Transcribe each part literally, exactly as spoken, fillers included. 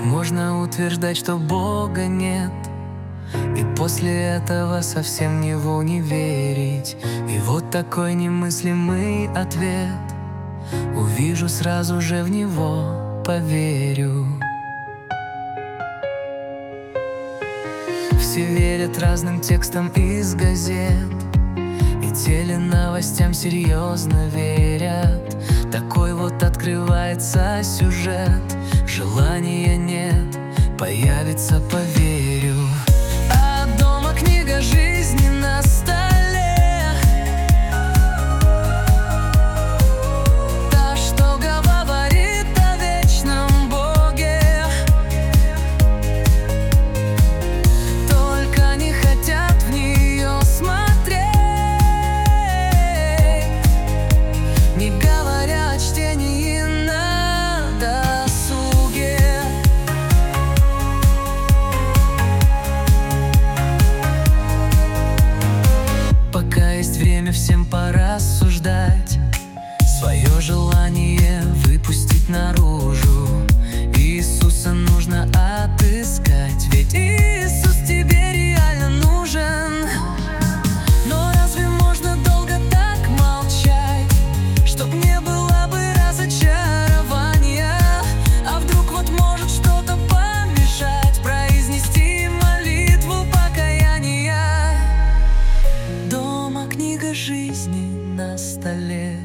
Можно утверждать, что Бога нет, и после этого совсем в Него не верить. И вот такой немыслимый ответ: увижу, сразу же в Него поверю. Все верят разным текстам из газет, и теленовостям серьезно верят. Такой вот открывается сюжет: желания нет, появится, поверю. А дома книга жизни на столе, та, что говорит о вечном Боге. Только не хотят в нее смотреть, не говоря о чтении на досуге. Пока есть время, всем пора рассуждать, свое желание выпустить наружу. Иисуса нужно отыскать, ведь Иисус тебе реально нужен. Но разве можно долго так молчать, чтоб не было бы разочарования? А вдруг вот может что-то помешать произнести молитву покаяния? Дома книга жизни на столе,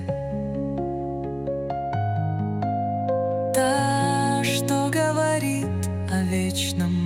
та, что говорит о вечном